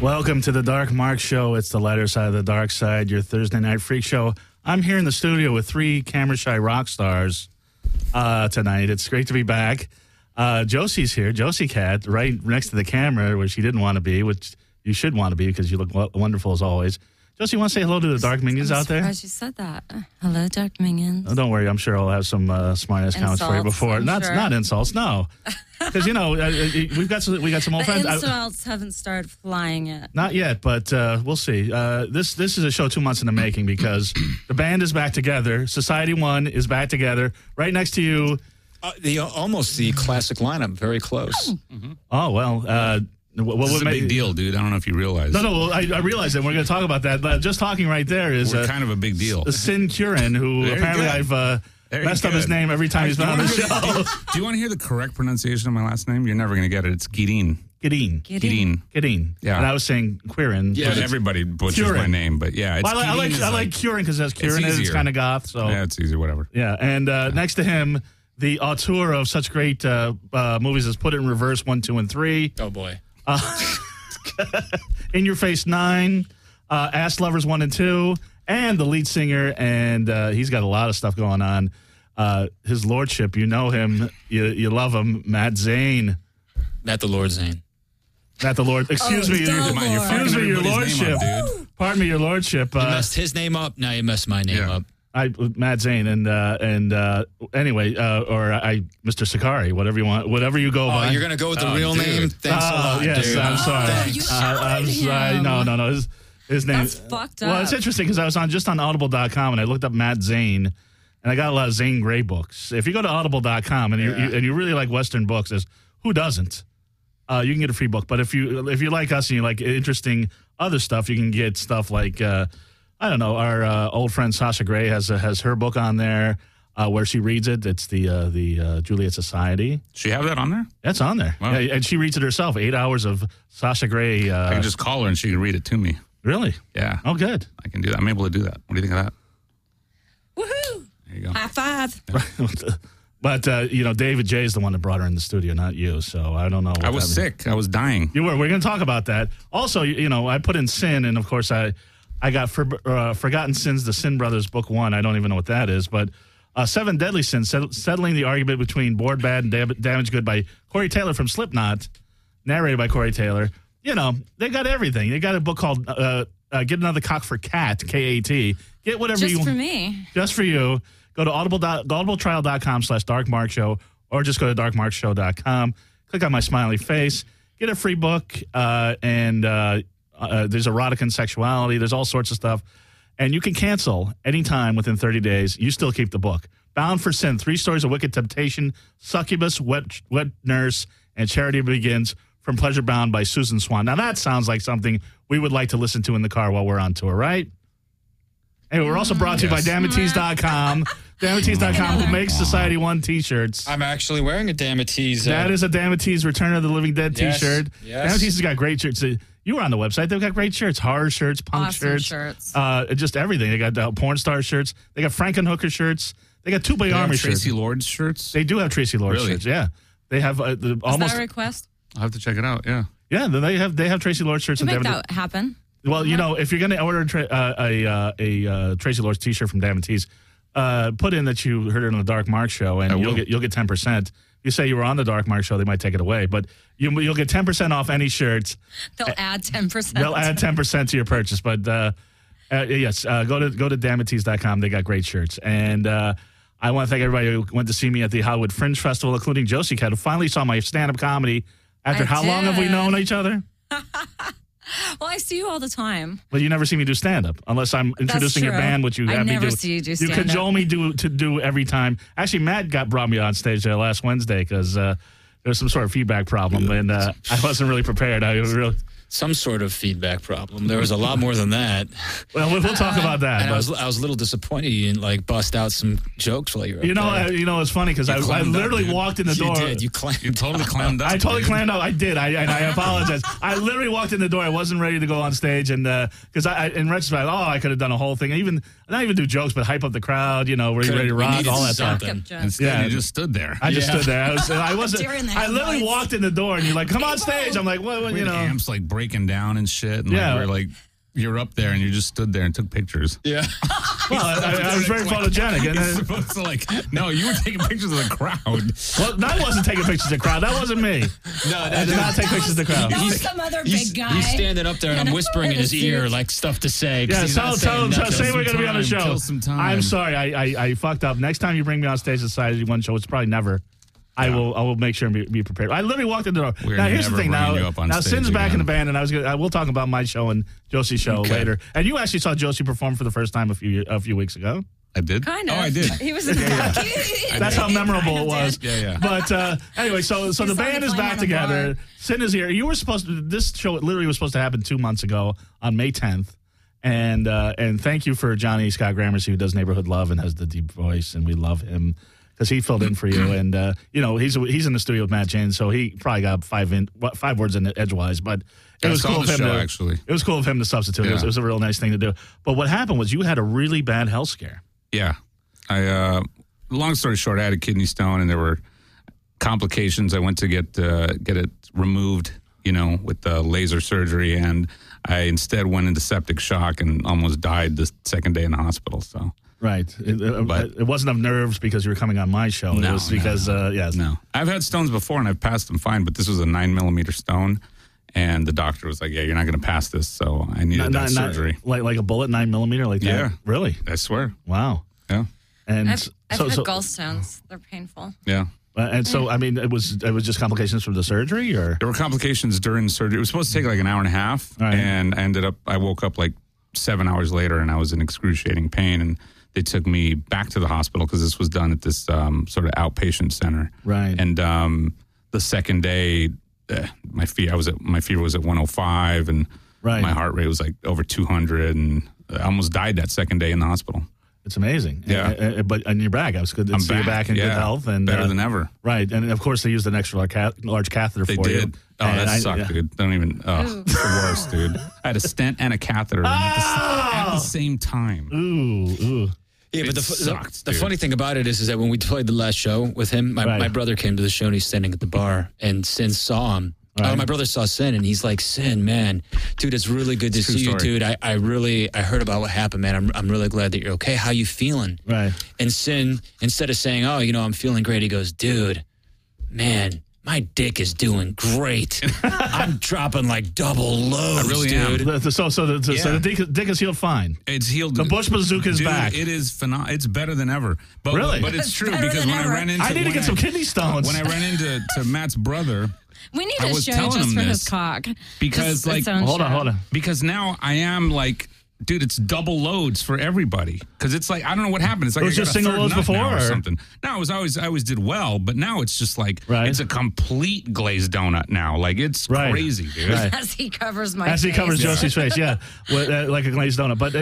Welcome to the Dark Mark Show. It's the lighter side of the dark side, your Thursday night freak show. I'm here in the studio with three camera shy rock stars tonight. It's great to be back. Josie's here, Josie Cat, right next to the camera where she didn't want to be, which you should want to be because you look wonderful as always. Josie, you want to say hello to the Dark Minions out there? I'm surprised you said that. Hello, Dark Minions. Oh, don't worry. I'm sure I'll have some smart-ass comments for you before. Not insults, no. Because, we got some old friends. The insults haven't started flying yet. Not yet, but we'll see. This is a show 2 months in the making because the band is back together. Society One is back together. Right next to you. Almost the classic lineup. Very close. Oh, well... This is a big deal, dude. I don't know if you realize. No, I realize that. We're going to talk about that. But just talking right there is kind of a big deal. Sin Curran, who apparently I've messed up his name every time he's been on the show. Do you want to hear the correct pronunciation of my last name? You're never going to get it. It's Gideon. Gideon. Yeah. And I was saying Quirin. Yeah, everybody butchers my name, but yeah. It's I like Curran because that's Curran. It's kind of goth. So. Yeah, it's easy, whatever. Yeah, and next to him, the auteur of such great movies as Put It in Reverse 1, 2, and 3. Oh, boy. In Your Face 9, Ass Lovers 1 and 2, and the lead singer, and he's got a lot of stuff going on. His lordship, you know him, you love him, Matt Zane. Matt the Lord Zane. Matt the Lord. Excuse me, your lordship. Pardon me, your lordship. You messed his name up. Now you messed my name up. Matt Zane anyway, Mr. Sakari, whatever you want, whatever you go by. You're gonna go with the real name? Thanks a lot, yes, dude. I'm sorry. I'm sorry. No. His name. That's fucked up. Well, it's interesting because I was on Audible.com and I looked up Matt Zane, and I got a lot of Zane Grey books. If you go to Audible.com and you really like Western books, who doesn't? You can get a free book. But if you like us and you like interesting other stuff, you can get stuff like. I don't know. Our old friend Sasha Grey has her book on there where she reads it. It's the Juliet Society. She have that on there? That's on there. Wow. Yeah, and she reads it herself. 8 hours of Sasha Grey. I can just call her and she can read it to me. Really? Yeah. Oh, good. I can do that. I'm able to do that. What do you think of that? Woohoo! There you go. High five. But, David J is the one that brought her in the studio, not you. So I don't know. I was sick. I was dying. You were. We're going to talk about that. Also, I put in Sin, and, of course, I got Forgotten Sins, the Sin Brothers, Book 1. I don't even know what that is. But 7 Deadly Sins, settling the argument between Bored Bad and Damaged Good by Corey Taylor from Slipknot, narrated by Corey Taylor. They got everything. They got a book called Get Another Cock for Cat, K-A-T. Get whatever you want. Just for me. Just for you. Go to audibletrial.com/darkmarkshow or just go to darkmarkshow.com. Click on my smiley face. Get a free book and... there's erotic and sexuality. There's all sorts of stuff. And you can cancel anytime within 30 days. You still keep the book. Bound for Sin, 3 stories of wicked temptation, succubus, wet nurse, and charity begins from Pleasure Bound by Susan Swan. Now, that sounds like something we would like to listen to in the car while we're on tour, right? Anyway, we're also brought to you by Damatease.com. Damatease.com, who makes Society One t-shirts. I'm actually wearing a Damatease. That is a Damatease Return of the Living Dead t-shirt. Yes. Damatease has got great shirts. You were on the website. They've got great shirts, horror shirts, punk Awesome shirts. Just everything. They got porn star shirts. They got Frankenhooker shirts. They got Two Bay Army shirts. Tracy Lords shirts? They do have Tracy Lords shirts, yeah. They have almost... Is that a request? I'll have to check it out, yeah. Yeah, they have Tracy Lords shirts. To make that happen. Well, if you're going to order a Tracy Lords t-shirt from Damatease, put in that you heard it on the Dark Mark Show, and you'll get 10%. You say you were on the Dark Mark Show, they might take it away, but you'll get 10% off any shirts. They'll add 10%. They'll add 10% to your purchase, but yes, go to Damatease.com. They got great shirts, and I want to thank everybody who went to see me at the Hollywood Fringe Festival, including Josie Cat, who finally saw my stand-up comedy after how long have we known each other? Well, I see you all the time. Well, you never see me do stand-up unless I'm introducing your band, which you have me do. I never see you do stand-up. You cajole me to do every time. Actually, Matt brought me on stage there last Wednesday because there was some sort of feedback problem, and I wasn't really prepared. Some sort of feedback problem. There was a lot more than that. Well, we'll talk about that. And I was a little disappointed you didn't bust out some jokes while you were up there. It's funny because I literally walked in the door. You did. You totally clammed up. I totally clammed up. I did. I apologize. I literally walked in the door. I wasn't ready to go on stage, and because in retrospect, I could have done a whole thing, not even do jokes, but hype up the crowd. We're ready to rock, all that stuff. Instead, you just stood there. I just stood there. I wasn't. I literally walked in the door, and you're like, "Come on stage." I'm like, "What?" The amps like break breaking down and shit. And Yeah. we're like, you're up there and you just stood there and took pictures. Yeah. Well, I was very photogenic. And You're supposed to no, you were taking pictures of the crowd. well, that wasn't taking pictures of the crowd. That wasn't me. No, I did not take pictures of the crowd. That was some other big guy. He's standing up there and I'm whispering in his ear like stuff to say. 'Cause Yeah, he's not saying nothing. say we're going to be on the show. Kill some time. I'm sorry. I fucked up. Next time you bring me on stage at Society One show, it's probably never. I will make sure and be prepared. I literally walked into the door. We're Now here's the never thing. bringing Now, you up on stage Sin's back in the again. band, and I will talk about my show and Josie's show later. And you actually saw Josie perform for the first time a few weeks ago. I did? Kind of. Oh, I did. He was in the back. That's how memorable it was. Yeah. But anyway, so the saw band me is playing back on a together. bar. Sin is here. You were supposed to. This show literally was supposed to happen 2 months ago on May 10th. And thank you for Johnny Scott Gramercy, who does Neighborhood Love and has the deep voice, and we love him because he filled in for you. And he's in the studio with Matt Jane, so he probably got 5 words in edgewise. But it was cool of him to actually. It was cool of him to substitute. Yeah. It was a real nice thing to do. But what happened was you had a really bad health scare. Yeah. Long story short, I had a kidney stone and there were complications. I went to get it removed, with the laser surgery, and I instead went into septic shock and almost died the second day in the hospital. So Right. It wasn't of nerves because you were coming on my show. It was because, yes. No. I've had stones before and I've passed them fine, but this was a 9mm stone. And the doctor was like, yeah, you're not going to pass this. So I needed that surgery. Like a bullet, 9mm like that? Yeah. Really? I swear. Wow. Yeah. And I've had gallstones. They're painful. Yeah. And so, I mean, it was just complications from the surgery, or There were complications during the surgery. It was supposed to take like an hour and a half. Right. And I woke up like 7 hours later and I was in excruciating pain. And they took me back to the hospital because this was done at this sort of outpatient center. Right. And the second day, my fever was at 105 and Right. my heart rate was like over 200, and I almost died that second day in the hospital. It's amazing. Yeah. And you're back. I was good to see you back in good health. And better than ever. Right. And of course, they used an extra large catheter They for you. did. Oh, And that sucked, dude. Don't even. Oh, it's the worst, dude. I had a stent and a catheter at the same time. Ooh. Yeah, but It sucked, the dude. funny thing about it is that when we played the last show with him, my brother came to the show and he's standing at the bar, and Sin saw him. Right. My brother saw Sin and he's like, Sin, man, dude, it's really good to True see you, story. dude. I heard about what happened, man. I'm really glad that you're okay. How you feeling? Right. And Sin, instead of saying, oh, I'm feeling great, he goes, dude, man, my dick is doing great. I'm dropping like double loads, I really am. dude. So the dick is healed fine. It's healed. The Bush Bazooka is Dude, back. It is phenomenal. It's better than ever. But, Really? But it's It's true better because than when ever. I ran into I need to get some kidney stones. When I ran into Matt's brother, We need I a was show telling just him for this his cock. because, Just like, its own Hold show. on. because now I am like, dude, it's double loads for everybody. Because it's like, I don't know what happened. It's like It was I got just a single third loads nut now before, or or? something. No, I always did well, but now it's just like Right. it's a complete glazed donut now. Like it's Right. crazy, dude. Right. As he covers my As he face. covers Josie's face, yeah, like a glazed donut. But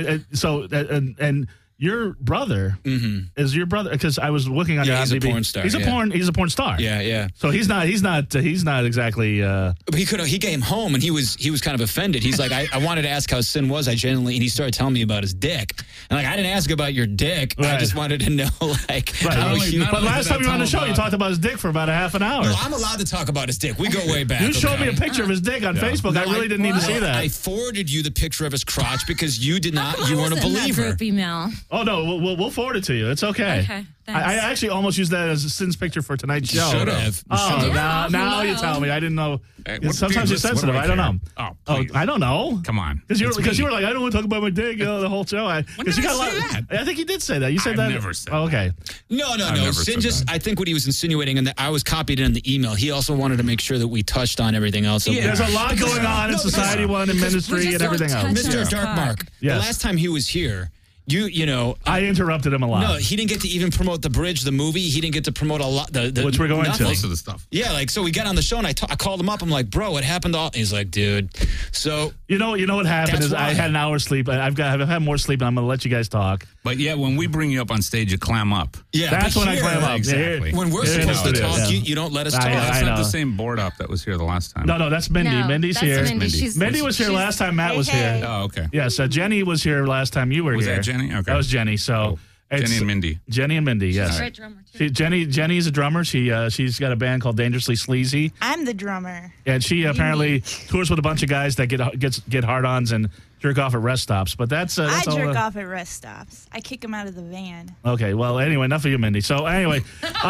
and your brother is your brother, because I was looking on your Yeah, he's a IMDb. porn star, He's a yeah. porn star. Yeah. So he's not exactly. But he came home and he was kind of offended. He's like, I wanted to ask how Sin was. And he started telling me about his dick. And like, I didn't ask about your dick. I Right. just wanted to know like how only- you. not But only last did I time you were on the tell show, him you about- talked about his dick for about a half an hour. No, I'm allowed to talk about his dick. We go way back. You showed me okay? a picture of his dick on Facebook. I really didn't need to see that. I forwarded you the picture of his crotch because you did not. You weren't a Wasn't that believer. droopy mail? Oh no, we'll forward it to you. It's okay. Okay, thanks. I actually almost used that as a Sin's picture for tonight's show. Should have. Oh, Yeah, now you hello. tell me. I didn't know. Hey, what- Sometimes dude, you're listen, what sensitive. do I I don't know. care? Oh, please. I don't know. Come on. Because It's you me. were like, I don't want to talk about my dick the whole show. When Because did you I got a lot. say that? I think you did say that. You said I've that. never said Oh, okay. No. never Sin said just. that. I think what he was insinuating, and I was copied in the email. He also wanted to make sure that we touched on everything else. Yeah. There's a lot going on in society, one in ministry, and everything else. touched Mr. his Dark cock. Mark. Yes. The last time he was here, you know. I interrupted him a lot. No, he didn't get to even promote The Bridge, the movie. He didn't get to promote a lot. Which we're going to. nothing. Most of the stuff. Yeah, like, so we got on the show and I called him up. I'm like, bro, what happened to all? He's like, dude. So, You know what happened That's is I why. had an hour's sleep. I've had more sleep, and I'm going to let you guys talk. But yeah, when we bring you up on stage, you clam up. yeah. That's but when I here, climb up. exactly. When we're Here it supposed is. to talk, Yeah. you don't let us I- talk. That's I not know. the same board up that was here the last time. No, that's Mindy. No, Mindy's that's here. Mindy. She's- Mindy was here she's- last time Matt was hey. here. Oh, okay. Yes, Jenny was here last time you were Was here. that Jenny? Okay. That was Jenny. So, Jenny and Mindy. Jenny and Mindy, yes. She's a great drummer, too. Jenny's a drummer. She's got a band called Dangerously Sleazy. I'm the drummer. And she apparently tours with a bunch of guys that get hard-ons and jerk off at rest stops. But that's I all, jerk off at rest stops. I kick them out of the van. Okay, well, anyway, enough of you, Mindy. So anyway,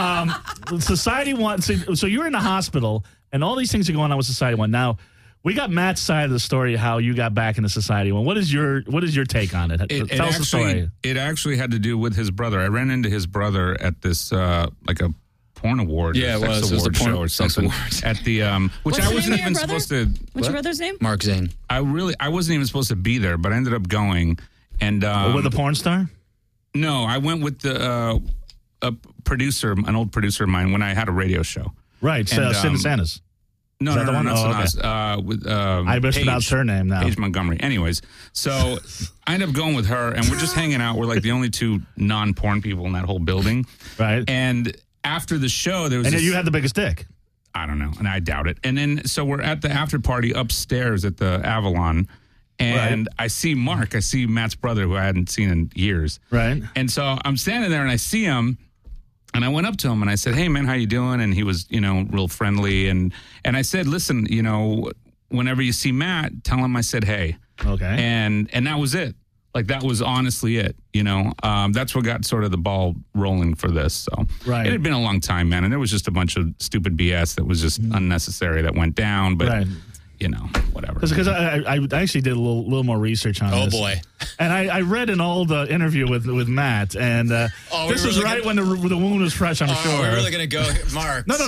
Society One. So you're in the hospital, and all these things are going on with Society One. Now, we got Matt's side of the story, how you got back into Society One. What is your take on it? Tell us the story. It actually had to do with his brother. I ran into his brother at this like a porn award, sex award show or something at the which What's I wasn't even supposed to. What's your brother's name? Mark Zane. I wasn't even supposed to be there, but I ended up going. And with a porn star? No, I went with a producer, an old producer of mine, when I had a radio show. Right, Sid DeSantis. No, the one? with I mispronounced her name now. Paige Montgomery. Anyways, so I ended up going with her, and we're just hanging out. We're like the only two non-porn people in that whole building. Right. And after the show, there was And you had the biggest dick. I don't know, and I doubt it. And then, so we're at the after party upstairs at the Avalon, and I see Mark. I see Matt's brother, who I hadn't seen in years. Right. And so I'm standing there, and I see him. And I went up to him and I said, "Hey man, how you doing?" And he was, real friendly. And I said, "Listen, whenever you see Matt, tell him I said hey." Okay. And that was it. Like that was honestly it. That's what got sort of the ball rolling for this. So right. It had been a long time, man, and there was just a bunch of stupid BS that was just unnecessary that went down. But right. Whatever. Because I actually did a little more research on this. Oh, boy. And I read an old interview with Matt, and this was right when the wound was fresh, I'm sure. We're really going to go, Mark. No.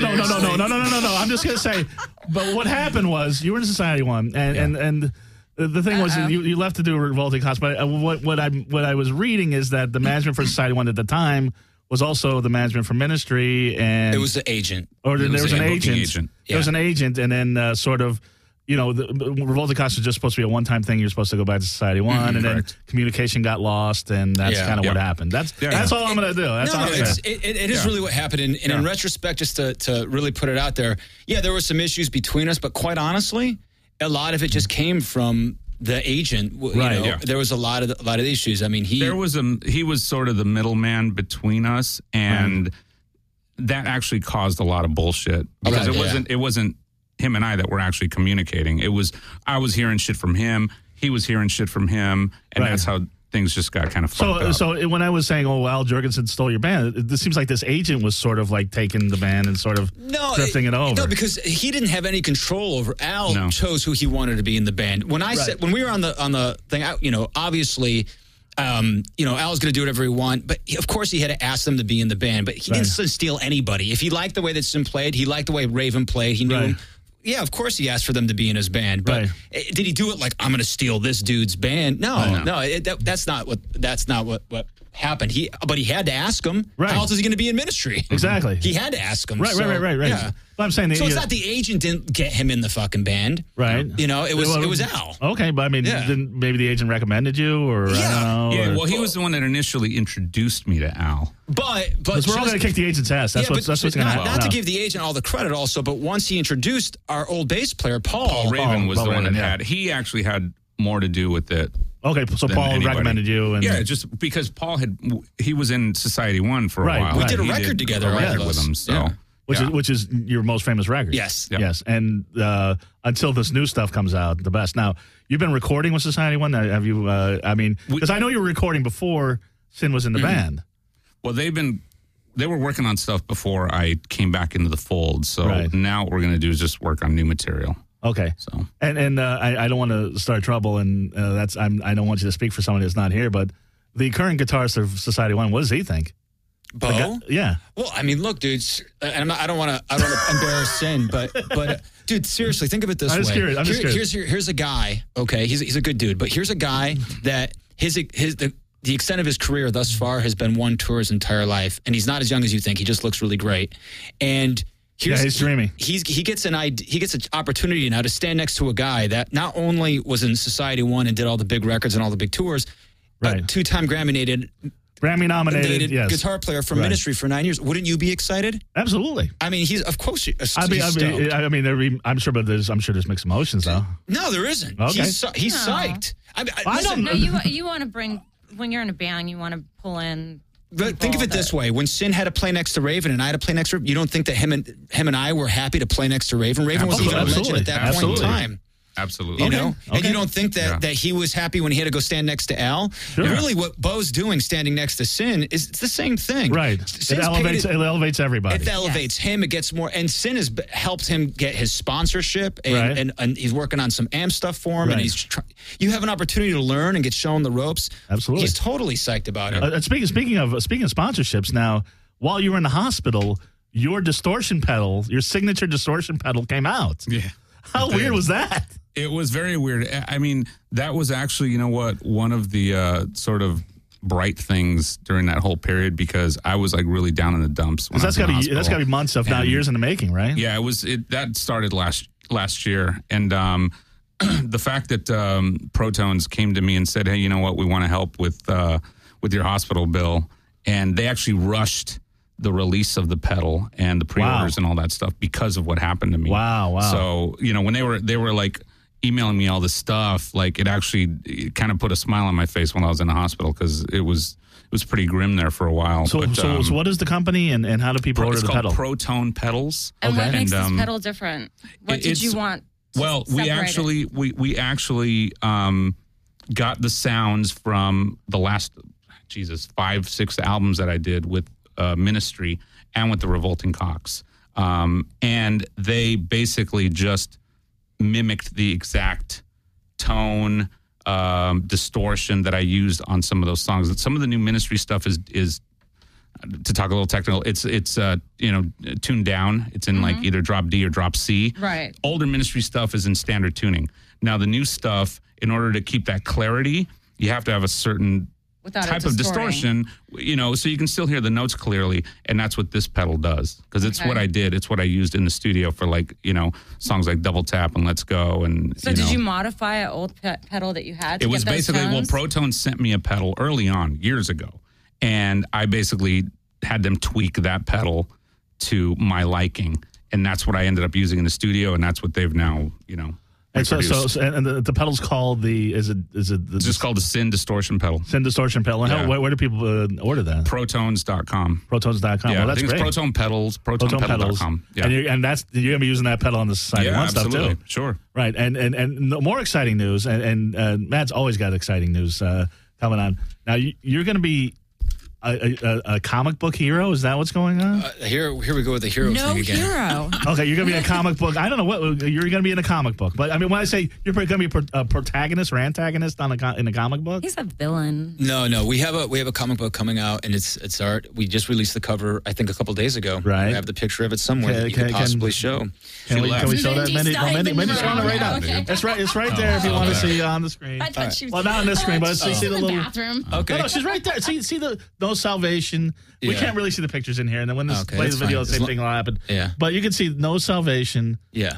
I'm just going to say, but what happened was you were in Society One, and the thing was you left to do a Revolting Cause. But what I was reading is that the management for Society One at the time was also the management for Ministry, and it was the agent. Or there was an agent. Yeah. There was an agent, and then sort of. The Revolting Cause was just supposed to be a one-time thing. You're supposed to go back to Society One, and then communication got lost, and that's kind of what happened. That's all I'm going to do. That's all it is really what happened. And in retrospect, just to really put it out there, there were some issues between us, but quite honestly, a lot of it just came from the agent. There was a lot of issues. I mean, he was sort of the middleman between us, and that actually caused a lot of bullshit because it wasn't him and I that were actually communicating. I was hearing shit from him, he was hearing shit from him, and that's how things just got kind of fucked up. So when I was saying, Al Jourgensen stole your band, it seems like this agent was sort of like taking the band and sort of drifting it over. No, because he didn't have any control over. Al chose who he wanted to be in the band. When I said, when we were on the thing, obviously, Al's going to do whatever he wants, but of course he had to ask them to be in the band, but he didn't steal anybody. If he liked the way that Sim played, he liked the way Raven played, he knew him. Yeah, of course he asked for them to be in his band, but did he do it like, I'm going to steal this dude's band? No, that's not what happened. But he had to ask him. How else is he going to be in Ministry? Exactly. He had to ask him. Right. Yeah. But I'm saying so it's not the agent didn't get him in the fucking band. Right. It was Al. Okay, but I mean, didn't maybe the agent recommended you, or I don't know. Yeah, well, he was the one that initially introduced me to Al. But we're all going to kick the agent's ass. That's what's going to happen. Not to give the agent all the credit also, but once he introduced our old bass player, Paul Raven was the one that had. He actually had more to do with it. Okay, so Paul recommended you. And just because Paul he was in Society One for a while. We did a record together. With him, so. Which is your most famous record. Yes. Yep. Yes. And until this new stuff comes out, the best. Now, you've been recording with Society One? Have you, because I know you were recording before Sin was in the band. Well, they were working on stuff before I came back into the fold. So now what we're going to do is just work on new material. Okay. So and I don't want to start trouble, and I don't want you to speak for someone that's not here, but the current guitarist of Society One, what does he think? Bo? Yeah. Well, I mean, look, dudes, and I don't want to embarrass Sin, but dude, seriously, think of it this way. I'm just curious. Here's a guy. Okay, he's a good dude, but here's a the extent of his career thus far has been one tour his entire life, and he's not as young as you think. He just looks really great, and he's dreamy. He gets an opportunity now to stand next to a guy that not only was in Society One and did all the big records and all the big tours, but two-time Grammy-nominated guitar player for Ministry for 9 years. Wouldn't you be excited? Absolutely. I mean, he's of course. I'm sure there's mixed emotions though. No, there isn't. Okay. He's psyched. You want to bring, when you're in a band, you want to pull in But think of it this way: when Sin had to play next to Raven, and I had to play next to Raven, you don't think that him and I were happy to play next to Raven? Raven was even a legend at that point in time. Absolutely. You know? And you don't think that he was happy when he had to go stand next to Al? Sure. Really, what Bo's doing standing next to Sin is it's the same thing. Right. It elevates everybody. It elevates him. It gets more. And Sin has helped him get his sponsorship, and he's working on some AMP stuff for him. And you have an opportunity to learn and get shown the ropes. Absolutely. He's totally psyched about it. Speaking of sponsorships, now, while you were in the hospital, your distortion pedal, your signature distortion pedal came out. Yeah. How weird was that? It was very weird. I mean, that was actually, you know what, one of the sort of bright things during that whole period, because I was like really down in the dumps. That's got to be months, if not years in the making, right? Yeah, that started last year, and the fact that Protones came to me and said, "Hey, you know what, we want to help with your hospital bill," and they actually rushed the release of the pedal and the pre-orders and all that stuff because of what happened to me. Wow. So, you know, when they were like emailing me all this stuff, like it kind of put a smile on my face when I was in the hospital, because it was pretty grim there for a while. So what is the company and how do people order the pedal? It's called Protone Pedals. And what makes this pedal different? What did you want? Well, we actually got the sounds from the last 5-6 albums that I did with Ministry and with the Revolting Cocks, and they basically just mimicked the exact tone, distortion that I used on some of those songs. Some of the new Ministry stuff is to talk a little technical. It's tuned down. It's in like either drop D or drop C. Right. Older Ministry stuff is in standard tuning. Now the new stuff, in order to keep that clarity, you have to have a certain type of distortion, you know, so you can still hear the notes clearly, and that's what this pedal does, because it's what I did. It's what I used in the studio for, like, you know, songs like Double Tap and Let's Go. And so did you modify an old pedal that you had? It was basically Protone sent me a pedal early on years ago, and I basically had them tweak that pedal to my liking, and that's what I ended up using in the studio, and that's what they've now, you know. And the pedal's called it's just called the Sin Distortion pedal. Sin Distortion pedal. And where do people order that? Protones.com. Protones.com. Yeah, well, that's great. It's Protone Pedals. Protonepedal.com. Yeah. And you're going to be using that pedal on the Society One stuff too. Sure. Right. And more exciting news. And Matt's always got exciting news coming on. Now you're going to be a comic book hero? Is that what's going on? Here we go with the hero thing again. No hero. Okay, you're going to be in a comic book. I don't know what you're going to be in a comic book, but I mean, when I say you're going to be a protagonist or antagonist in a comic book, he's a villain. No, we have a comic book coming out, and it's art. We just released the cover, I think, a couple days ago. Right, we have the picture of it somewhere that you could possibly show. Can we show that? Mindy's showing it right now. Okay. It's right there if you want to see on the screen. I thought she was. Well, not on this screen, but see the little bathroom. Okay, no, she's right there. See the No Salvation. We can't really see the pictures in here, and then when this plays the video, the same thing will happen. Yeah, but you can see No Salvation. Yeah,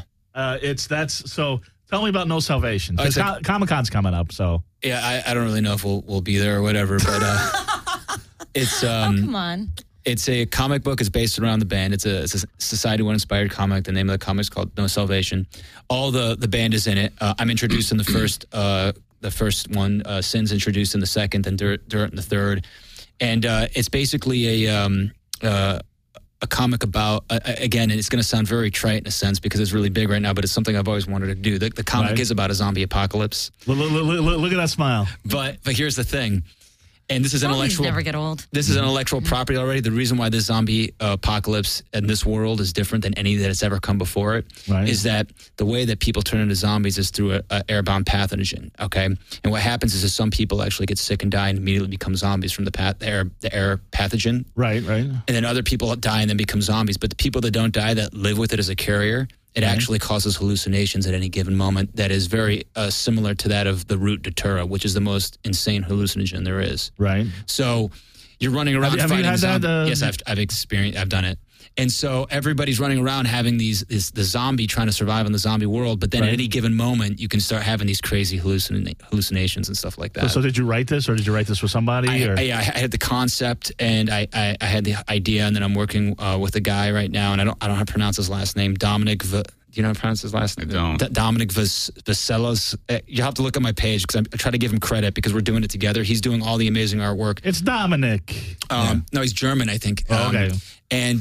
so. Tell me about No Salvation, because Comic-Con's coming up. So yeah, I don't really know if we'll be there or whatever, but it's come on. It's a comic book. It's based around the band. It's a Society One inspired comic. The name of the comic is called No Salvation. All the band is in it. I'm introduced in the first one. Sin's introduced in the second, and Dirt in the third. And it's basically a comic about, again, and it's going to sound very trite in a sense because it's really big right now, but it's something I've always wanted to do. The comic is about a zombie apocalypse. Look at that smile. But here's the thing. And this is intellectual. Never get old. This is intellectual property already. The reason why this zombie apocalypse in this world is different than any that has ever come before it is that the way that people turn into zombies is through an airborne pathogen. Okay, and what happens is some people actually get sick and die and immediately become zombies from the air pathogen. Right. And then other people die and then become zombies. But the people that don't die, that live with it as a carrier, it actually causes hallucinations at any given moment that is very similar to that of the root datura, which is the most insane hallucinogen there is. Right. So you're running around fighting zombies. Yes, I've done it. And so everybody's running around having the zombie trying to survive in the zombie world. But then at any given moment, you can start having these crazy hallucinations and stuff like that. So did you write this, or did you write this with somebody? I had the concept, and I had the idea, and then I'm working with a guy right now, and I don't know how to pronounce his last name, Dominic you know how to pronounce his last name? I don't. Dominic Vaselos. You have to look at my page because I try to give him credit because we're doing it together. He's doing all the amazing artwork. It's Dominic. No, he's German, I think. Okay. And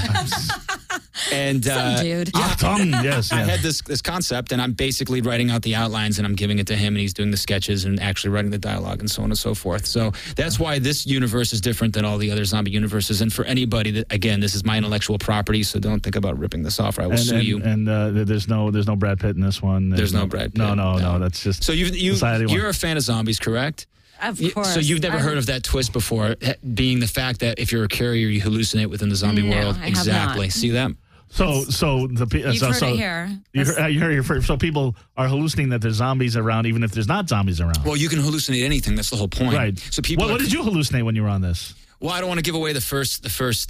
Some dude. Yes. I had this concept, and I'm basically writing out the outlines, and I'm giving it to him, and he's doing the sketches and actually writing the dialogue and so on and so forth. So that's why this universe is different than all the other zombie universes. And for anybody that, again, this is my intellectual property, so don't think about ripping this off, or I will sue you. And there's no Brad Pitt in this one. There's no Brad Pitt. No. That's just so you're a fan of zombies, correct? Of course. So you've never heard of that twist before, being the fact that if you're a carrier, you hallucinate within the zombie world. I have Exactly. not. See that? So You've heard it here. You heard it first. So people are hallucinating that there's zombies around, even if there's not zombies around. Well, you can hallucinate anything. That's the whole point. Right. So people. What did you hallucinate when you were on this? Well, I don't want to give away the first series.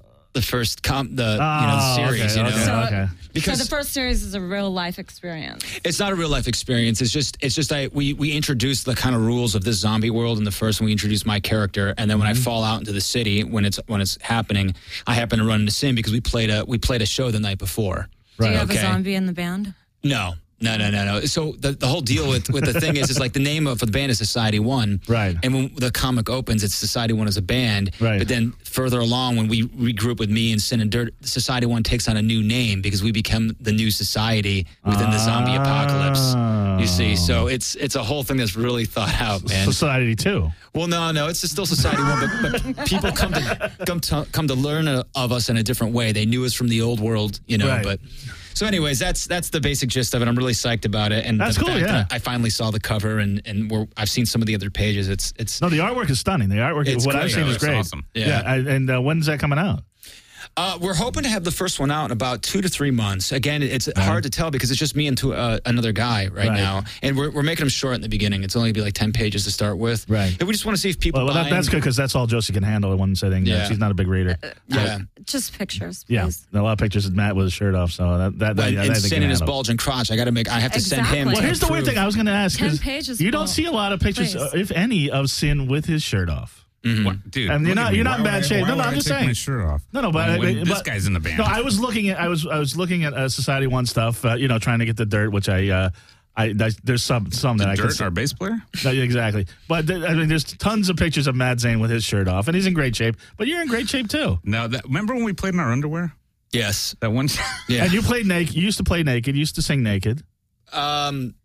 Okay. Because so the first series is a real life experience. it's not a real life experience. It's just we introduced the kind of rules of this zombie world in the first one. We introduced my character, and then when I fall out into the city when it's happening, I happen to run into Sin because we played a show the night before. Do you have a zombie in the band? No. So the whole deal with the thing is like the name of the band is Society One. Right. And when the comic opens, it's Society One as a band. Right. But then further along, when we regroup with me and Sin and Dirt, Society One takes on a new name because we become the new society within the zombie apocalypse. You see, so it's a whole thing that's really thought out, man. Society 2. Well, no, it's still Society One, but people come to learn of us in a different way. They knew us from the old world, Right. but. So, anyways, that's the basic gist of it. I'm really psyched about it, and that's the cool. fact Yeah, that I finally saw the cover, and I've seen some of the other pages. It's no, the artwork is stunning. The artwork, It's what great. I've seen is It's great. awesome. Yeah. And when's that coming out? We're hoping to have the first one out in about 2 to 3 months. Again, it's hard to tell because it's just me and another guy right now, and we're making them short in the beginning. It's only gonna be like 10 pages to start with. Right. And we just want to see if people. Well, that's good because that's all Josie can handle in one sitting. Yeah. She's not a big reader. Yeah. Just pictures, Yeah, please. a lot of pictures of Matt with his shirt off. So And Sin and his bulging crotch. I have to send him. Exactly. Well, here's the weird thing I was going to ask. 10 is pages you don't full. see a lot of pictures, Please. if any, of Sin with his shirt off. What? Dude, And you're look at not me. you're not in Why bad would shape. why No, would I'm I just take saying. my shirt off. No, but this guy's in the band. No, I was looking at Society One stuff. Trying to get the dirt, which there's some that I can Dirt, our bass player. No, exactly. But there's tons of pictures of Matt Zane with his shirt off, and he's in great shape. But you're in great shape too. Now, remember when we played in our underwear? Yes. That one. Yeah. And you played naked. You used to play naked. You used to sing naked. Kinda.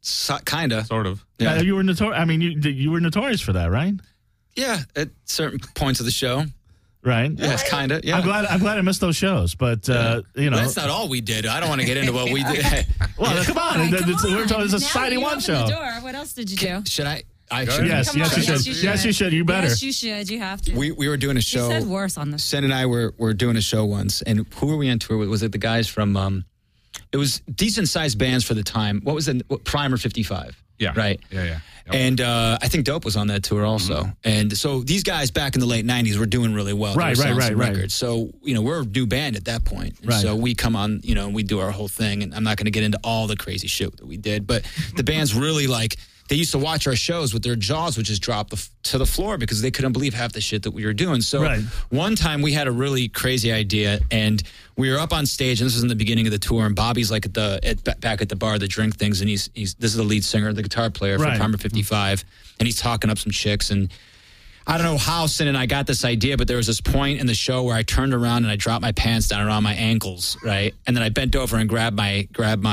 Sort of. Yeah. You were notorious. I mean, you were notorious for that, right? Yeah. At certain points of the show. Right. Yes, kinda. Yeah. I'm glad I missed those shows, but Well, that's not all we did. I don't want to get into what we did. well, come on. We're talking. It's a Now Society you One opened show. the door. What else did you do? Should I? I Go should. ahead. Yes, Come yes, on, you should. Yes, you should. You better. Yes, you should. You have to. We were doing a You show. said worse on this. Sen and I were doing a show once, and who were we on tour with? Was it the guys from? It was decent sized bands for the time. What was it? Primer 55. Yeah. Right. Yeah. Yep. And I think Dope was on that tour also. Mm-hmm. And so these guys back in the late 90s were doing really well. They Right, were selling right, some right. records. So, we're a new band at that point. And Right. so we come on, and we do our whole thing. And I'm not going to get into all the crazy shit that we did. But the band's really they used to watch our shows with their jaws would just drop to the floor because they couldn't believe half the shit that we were doing. So Right. one time we had a really crazy idea, and we were up on stage, and this was in the beginning of the tour, and Bobby's like back at the bar, the drink things, and he's this is the lead singer, the guitar player for Right. Primer 55, and he's talking up some chicks, and I don't know how Sin and I got this idea, but there was this point in the show where I turned around and I dropped my pants down around my ankles, right? And then I bent over and grabbed my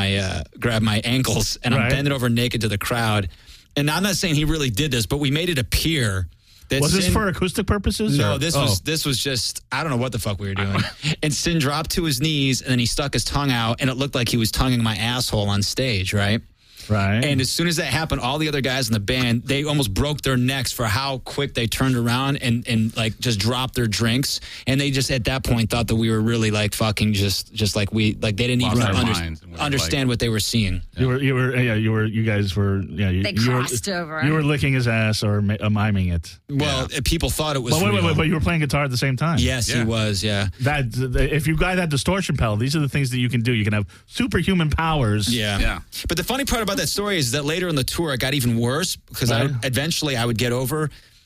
ankles, and I'm Right. bending over naked to the crowd. And I'm not saying he really did this, but we made it appear that Was this Sin- for acoustic purposes? No, or- this was just I don't know what the fuck we were doing. And Sin dropped to his knees, and then he stuck his tongue out, and it looked like he was tonguing my asshole on stage, right? right. And as soon as that happened, all the other guys in the band, they almost broke their necks for how quick they turned around and like just dropped their drinks. And they just at that point thought that we were really like fucking just like they didn't Lost even their minds and were understand what they were seeing. you guys were They crossed over. You were licking his ass or miming it. Well, people thought it was But real. but you were playing guitar at the same time. Yes, he Yeah. was, yeah. If you got that distortion pedal, these are the things that you can do. You can have superhuman powers. Yeah. Yeah. But the funny part about that story is that later in the tour, it got even worse because Right. eventually I would get over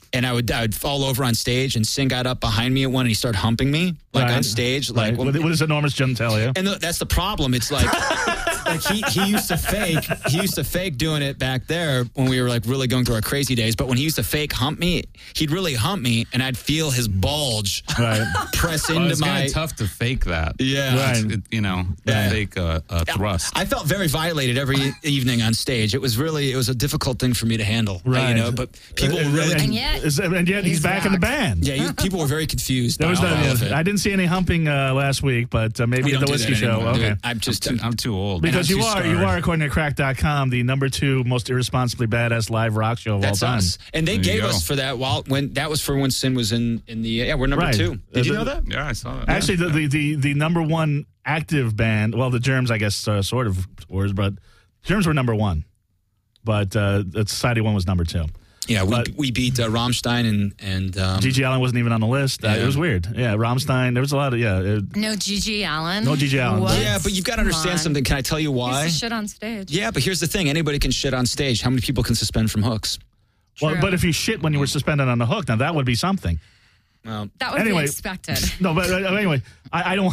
And I'd fall over on stage, and Sin got up behind me at one, and he started humping me on stage. Right. What does enormous genitalia? And that's the problem. It's like he used to fake. He used to fake doing it back there when we were like really going through our crazy days. But when he used to fake hump me, he'd really hump me, and I'd feel his bulge press into it's kind of tough to fake that. Yeah, fake thrust. I felt very violated every evening on stage. It was a difficult thing for me to handle. Right. But people were really And yet he's back in the band. Yeah, people were very confused. There was by all of it. I didn't see any humping last week, but maybe We at don't the do whiskey that show. anymore, Okay. dude. I'm too old. Because I'm you too are, scarred. according to crack.com, the number 2 most irresponsibly badass live rock show of That's all time. us. And they There you gave go. us for that when Sin was in the we're number 2. Did you know that? Yeah, I saw that. Actually, the number 1 active band, well, the Germs, I guess, sort of were, but Germs were number 1. But Society 1 was number 2. Yeah, we beat Rammstein and Gigi Allen wasn't even on the list. It was weird. Yeah, Rammstein. There was a lot of no Gigi Allen. No Gigi Allen. What? Yeah, but you've got to understand something. Can I tell you He why? used to shit on stage. Yeah, but here's the thing. Anybody can shit on stage. How many people can suspend from hooks? Well, True. but if you shit when you were suspended on the hook, now that would be something. Well, That would Anyway. be expected. No, but anyway, I don't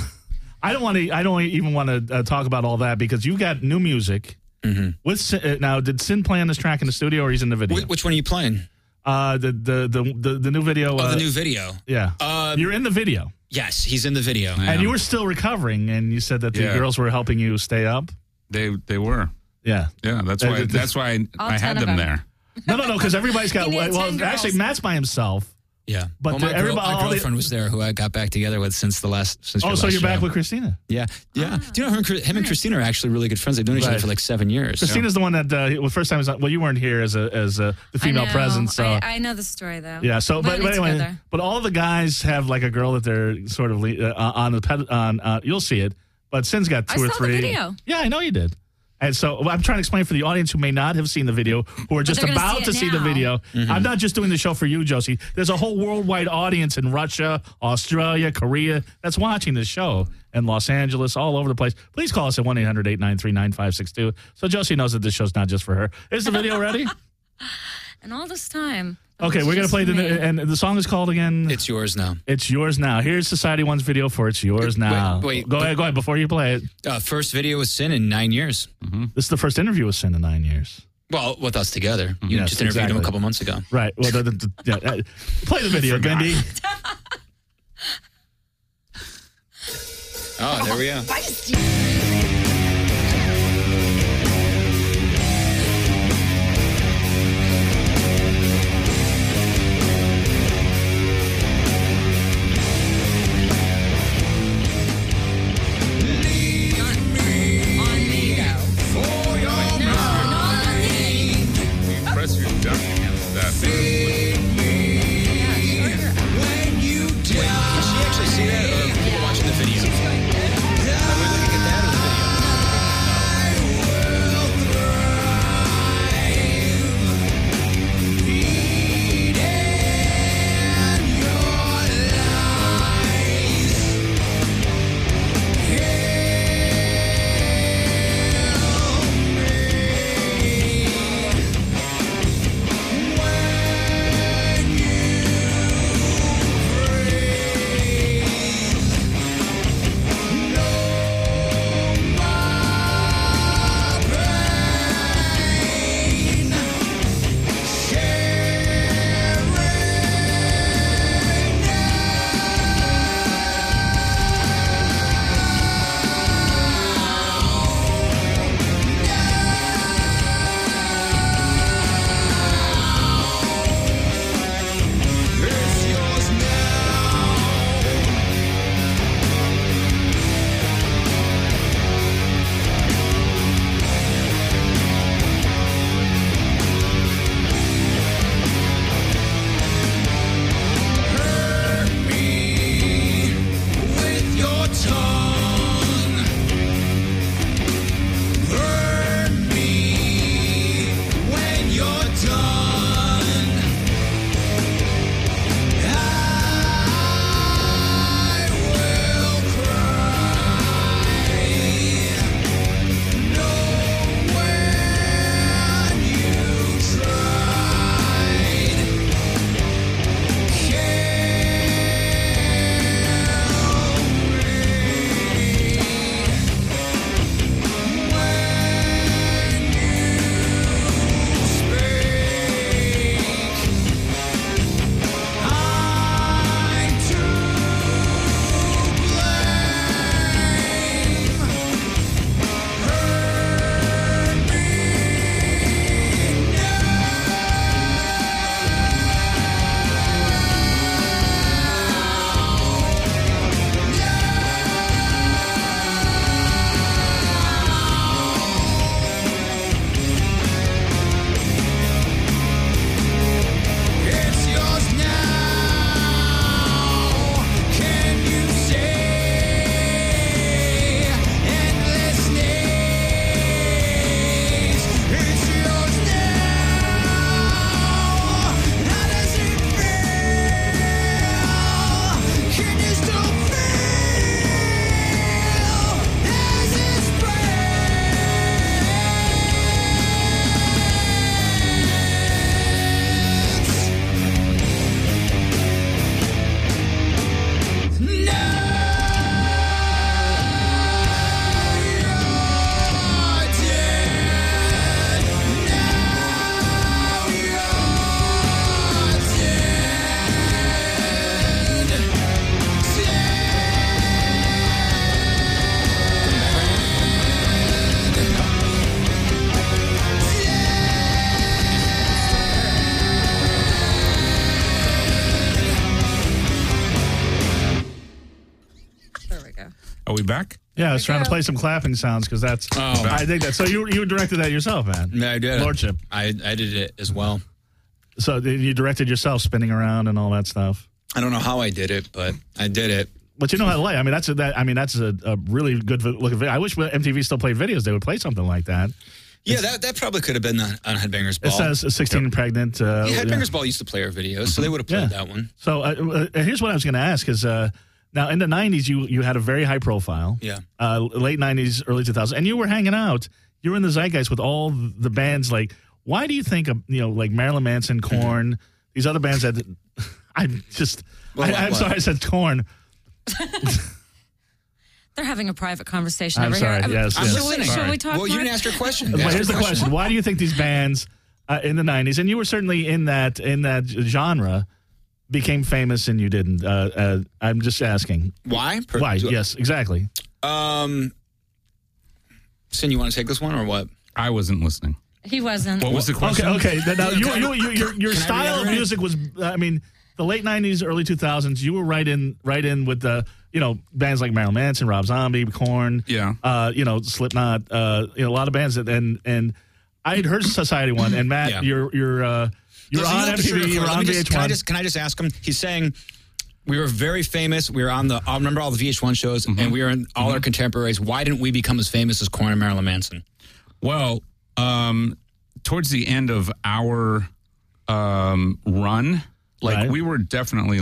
even want to talk about all that because you got new music. Mm-hmm. With Sin, now, did Sin play on this track in the studio or he's in the video? which one are you playing? The new video. The new video. Yeah, you're in the video, Yes, he's in the video. and you were still recovering, and you said that the girls were helping you stay up. They were. Yeah, Yeah, that's Uh, why. th- That's why All I 10 had of them them. there. no, because everybody's got. You needed 10 Well, actually, girls. Matt's by himself. Yeah, But well, the- my everybody- all the- girlfriend was there, who I got back together with since Oh, so you're back with Christina. Yeah. Do you know him and Christina are actually really good friends? They've known each other Right. for like 7 years. Christina's the one that well, first time was well, you weren't here as the female I know. presence. So I know the story though. yeah, so but Learning anyway, together. but all the guys have like a girl that they're sort of on the you'll see it, but Sin's got 2 I or saw the 3. video. Yeah, I know you did. And so I'm trying to explain for the audience who may not have seen the video, who are just they're gonna about see to it see the now. video. I'm not just doing the show for you, Josie. There's a whole worldwide audience in Russia, Australia, Korea that's watching this show, and Los Angeles, all over the place. Please call us at 1-800-893-9562 so Josie knows that this show's not just for her. Is the video ready? And all this time. Okay, we're going to play and the song is called again? It's yours now. It's Yours Now. Here's Society One's video for It's Yours Now. wait, go ahead, before you play it. First video with Sin in 9 years. This is the first interview with Sin in 9 years. Well, with us together. You Yes, just interviewed him exactly. a couple months ago. Right. Well, play the video, Bendy. Oh, there we go. On me though. No, not on me. You press your junk against that. Can she actually see that, or are people watching the video? Are we looking at that, back? Yeah, I was trying to play some clapping sounds because that's. Oh. I think that. So you directed that yourself, man. Yeah, I did. Lordship. I did it as well. So you directed yourself spinning around and all that stuff. I don't know how I did it, but I did it. But you know how to play. I mean, that's a really good looking video. I wish MTV still played videos. They would play something like that. Yeah, that probably could have been on Headbangers Ball. It says 16 and pregnant. Headbangers Ball used to play our videos, so they would have played that one. So here's what I was going to ask is now in the 90s, you had a very high profile. Yeah. Late 90s, early 2000s. And you were hanging out. You were in the zeitgeist with all the bands. Like, why do you think, like Marilyn Manson, Korn, these other bands that I'm sorry I said Korn. They're having a private conversation I'm over sorry. here. Yes, yes. Should we talk? Well, you Mark? didn't ask your question. But here's the question: why do you think these bands in the '90s, and you were certainly in that genre, became famous and you didn't? I'm just asking. Why? Why? Yes, exactly. Sin, you want to take this one or what? I wasn't listening. He wasn't. What was the question? Okay. Now your style of reiterate? music was. I mean, the late '90s, early 2000s. You were right in with the bands like Marilyn Manson, Rob Zombie, Korn. Yeah. Slipknot. A lot of bands and I had heard Society One and Matt, you're on MTV, you're on VH1. Can I just ask him? He's saying we were very famous. We were on I remember all the VH1 shows, and we were in all our contemporaries. Why didn't we become as famous as Korn and Marilyn Manson? Well, towards the end of our run, we were definitely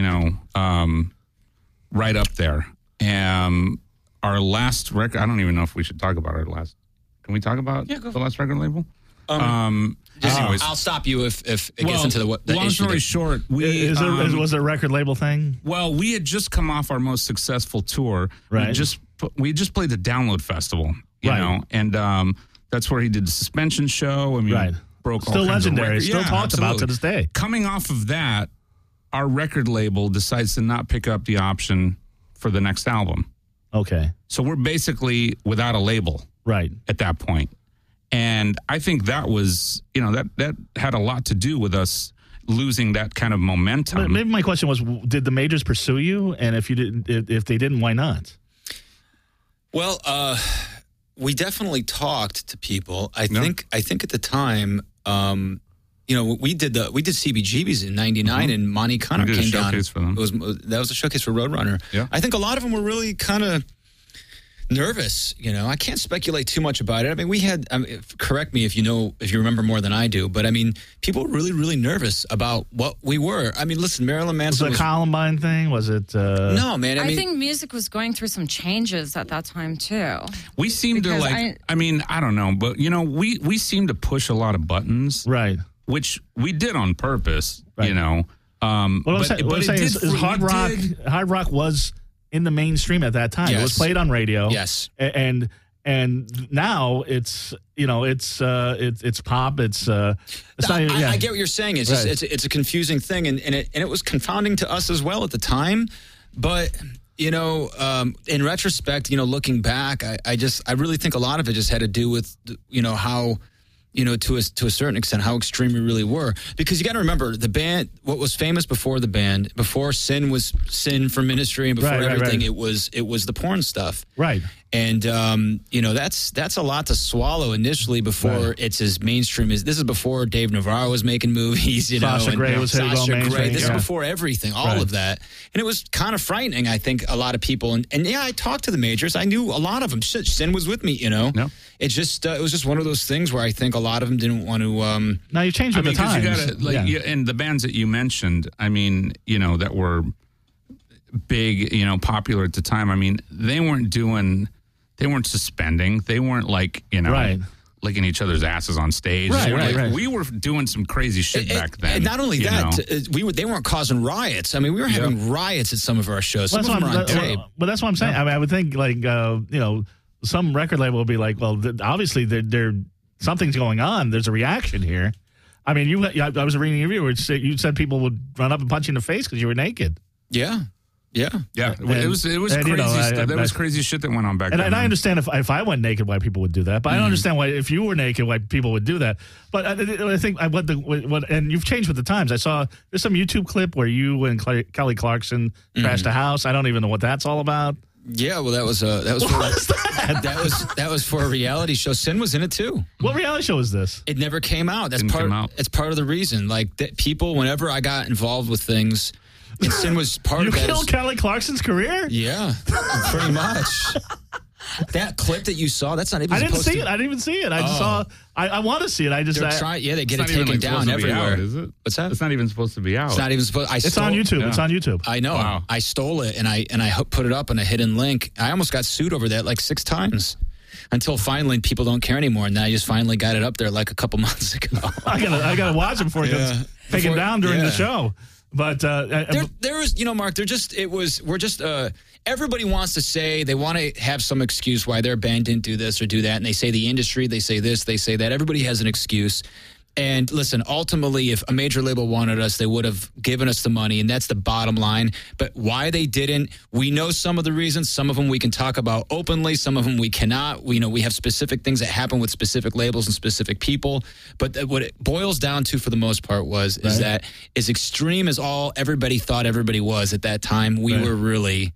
right up there. Our last record, I don't even know if we should talk about our last. Can we talk about the last record label? Anyways, I'll stop you if it gets into the long issue. story short, was it a record label thing? Well, we had just come off our most successful tour. Right. We just played the Download Festival, you know, and that's where he did the Suspension show. I mean, broke all still kinds of legendary, records. still talked about to this day. Coming off of that, our record label decides to not pick up the option for the next album. Okay. So we're basically without a label. Right. At that point. And I think that was, that had a lot to do with us losing that kind of momentum. But maybe my question was, did the majors pursue you? And if they didn't, why not? Well, we definitely talked to people. I think at the time, we did CBGBs in '99, and Monty Connor came down. For them. That was a showcase for Roadrunner. Yeah. I think a lot of them were really kind of nervous. I can't speculate too much about it. I mean, correct me if you remember more than I do, but I mean, people were really, really nervous about what we were. I mean, listen, Marilyn Manson was it a Columbine thing? Was it? No, man. I think music was going through some changes at that time too. We seemed to I don't know, but we seemed to push a lot of buttons, right? Which we did on purpose, right. What I'm saying is hard rock was in the mainstream at that time. Yes. It was played on radio. Yes. And now it's pop. It's not. I get what you're saying. It's just it's a confusing thing, and it was confounding to us as well at the time. But in retrospect, looking back, I really think a lot of it just had to do with how. To a certain extent, how extreme we really were. Because you got to remember, the band, what was famous before the band, before Sin was Sin for Ministry, and before everything, it was the porn stuff. Right. And that's a lot to swallow initially before it's as mainstream as this is before Dave Navarro was making movies. Sasha Grey was Sasha Grey. This is before everything, all of that, and it was kind of frightening. I think a lot of people, and I talked to the majors. I knew a lot of them. Sin was with me. No. It was just one of those things where I think a lot of them didn't want to. Now you changed with the times. And the bands that you mentioned, I mean, that were big, popular at the time. I mean, they weren't suspending. They weren't licking each other's asses on stage. Right. We were doing some crazy shit back then. And not only that, they weren't causing riots. I mean, we were having riots at some of our shows. Some of them were on tape. But that's what I'm saying. Yeah. I mean, I would think some record label will be like, well, obviously there something's going on. There's a reaction here. I mean, I was reading a review where you said people would run up and punch you in the face because you were naked. Yeah. It was crazy stuff. There was crazy shit that went on back then. And I understand if I went naked, why people would do that. But I don't understand why if you were naked, why people would do that. But I think and you've changed with the times. I saw there's some YouTube clip where you and Kelly Clarkson trashed a house. I don't even know what that's all about. Yeah, well, that was for a reality show. Sin was in it too. What reality show is this? It never came out. It's part of the reason. Like people, whenever I got involved with things, and Sin was part of that. You killed Kelly Clarkson's career? Yeah, pretty much. That clip that you saw, that's not even. I didn't see it. I didn't even see it. I just saw. I want to see it. They get it taken down everywhere. Out, is it? What's that? It's not even supposed to be out. It's not even supposed. It's on YouTube. Yeah. It's on YouTube. I know. Wow. I stole it and I put it up on a hidden link. I almost got sued over that like 6 times. Until finally people don't care anymore, and I just finally got it up there like a couple months ago. I gotta watch it before it gets taken down during the show. But there was, Mark. Everybody wants to say they want to have some excuse why their band didn't do this or do that, and they say the industry, they say this, they say that. Everybody has an excuse. And listen, ultimately, if a major label wanted us, they would have given us the money, and that's the bottom line. But why they didn't, we know some of the reasons. Some of them we can talk about openly. Some of them we cannot. We have specific things that happen with specific labels and specific people. But what it boils down to, for the most part, is that as extreme as everybody thought everybody was at that time, we were really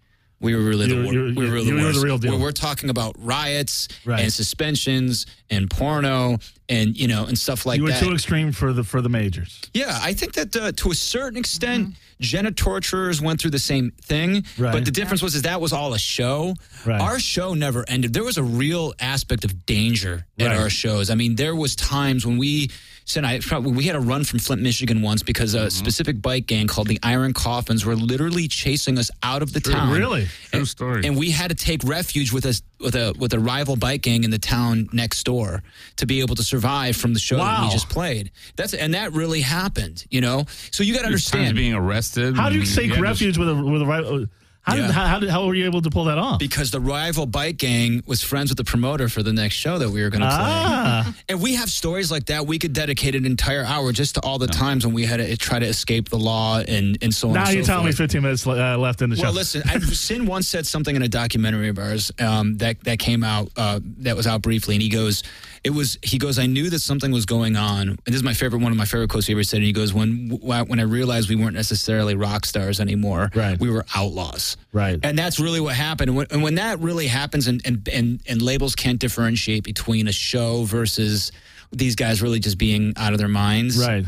the real deal. We're talking about riots and suspensions and porno and and stuff like that. You were too extreme for the majors. Yeah, I think that to a certain extent, Genitorturers went through the same thing. Right. But the difference was that was all a show. Right. Our show never ended. There was a real aspect of danger at our shows. I mean, there was times when we had a run from Flint, Michigan once because a specific bike gang called the Iron Coffins were literally chasing us out of the town. Really? True story. And we had to take refuge with a rival bike gang in the town next door to be able to survive from the show that we just played. That really happened, So you got to understand. Being arrested. How do you take refuge with a rival? How were you able to pull that off? Because the rival bike gang was friends with the promoter for the next show that we were going to play. And we have stories like that. We could dedicate an entire hour just to all the times when we had to try to escape the law and so on and so forth. Now you're telling me 15 minutes left in the show. Well, listen, Sin once said something in a documentary of ours that came out, that was out briefly, and he goes, I knew that something was going on. And this is one of my favorite quotes he ever said. And he goes, when I realized we weren't necessarily rock stars anymore, we were outlaws. Right. And that's really what happened. And when that really happens and labels can't differentiate between a show versus these guys really just being out of their minds, right.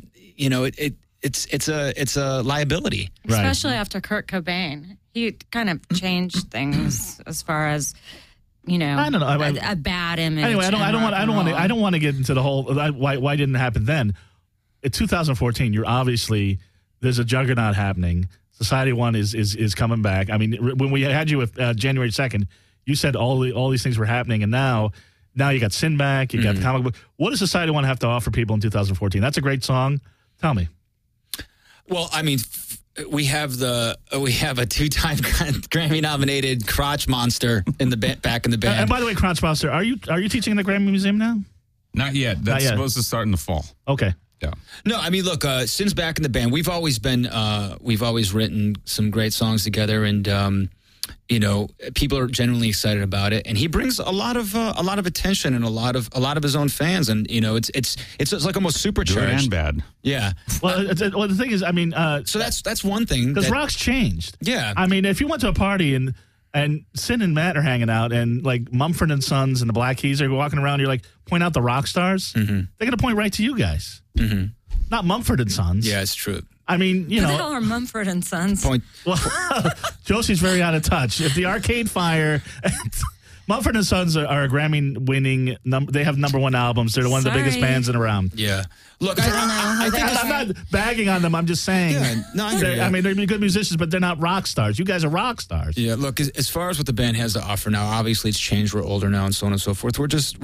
It's a liability. Right. Especially after Kurt Cobain. He kind of changed things as far as I don't know. A bad image. Anyway, I don't want to get into the whole why didn't it happen then. In 2014, there's a juggernaut happening. Society One is coming back. I mean, when we had you with January 2nd, you said all these things were happening, and now you got Sin back, you got the comic book. What does Society One have to offer people in 2014? That's a great song. Tell me. Well, I mean, we have a 2-time Grammy-nominated crotch monster back in the band. And by the way, crotch monster, are you teaching in the Grammy Museum now? Not yet. That's supposed to start in the fall. Okay. Yeah. No, I mean, look, Sin's back in the band. We've always written some great songs together, and people are genuinely excited about it. And he brings a lot of attention and a lot of his own fans, and it's like almost supercharged. Good and bad. Yeah. Well, the thing is, I mean, so that's one thing because rock's changed. Yeah. I mean, if you went to a party and Sin and Matt are hanging out, and like Mumford and Sons and the Black Keys are walking around, you're like, point out the rock stars. Mm-hmm. They're gonna point right to you guys. Mm-hmm. Not Mumford and Sons. Yeah, it's true. I mean, Who the hell are Mumford and Sons? Well, Josie's very out of touch. If the Arcade Fire, Mumford and Sons are a Grammy-winning. They have #1 albums. They're one of the biggest bands around. Yeah. Look, I think I'm not bagging on them. I'm just saying. Yeah, no, I mean, they're good musicians, but they're not rock stars. You guys are rock stars. Yeah. Look, as far as what the band has to offer now, obviously it's changed. We're older now, and so on and so forth.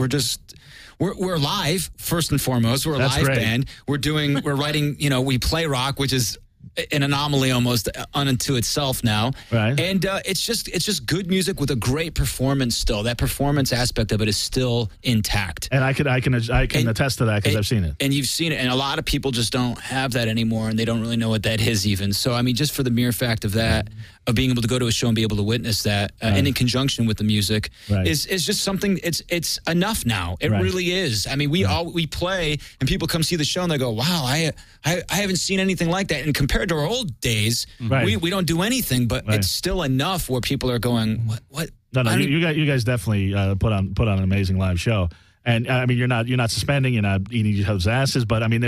We're live first and foremost. We're a live band. We're writing. We play rock, which is an anomaly almost unto itself now. Right. And it's just good music with a great performance still. That performance aspect of it is still intact. And I can attest to that because I've seen it. And you've seen it. And a lot of people just don't have that anymore, and they don't really know what that is even. So, I mean, just for the mere fact of that, of being able to go to a show and be able to witness that, and in conjunction with the music, is just something. It's enough now. It really is. I mean, we play and people come see the show and they go, "Wow, I haven't seen anything like that." And compared to our old days, we don't do anything, but it's still enough where people are going, "What?" No, you guys definitely put on an amazing live show. And I mean, you're not suspending, you're not eating each other's asses, but I mean,